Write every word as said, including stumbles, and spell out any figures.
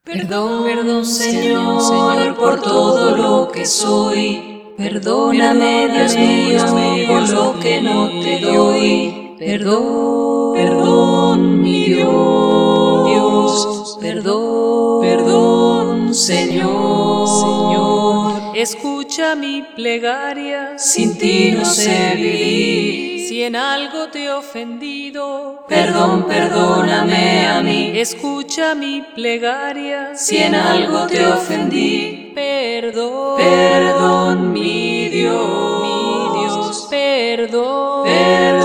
Perdón, perdón, Señor, Señor, por todo lo que soy. Perdóname, Dios mío, por lo que no te doy. Perdón, perdón, mi Dios, perdón, perdón, Señor, Señor. Escucha mi plegaria, Sin ti no sé vivir. si en algo te he ofendido, Perdón, perdóname a mí. escucha mi plegaria, Si en algo te ofendí, perdón, perdón, mi Dios, mi Dios, perdón, perdón.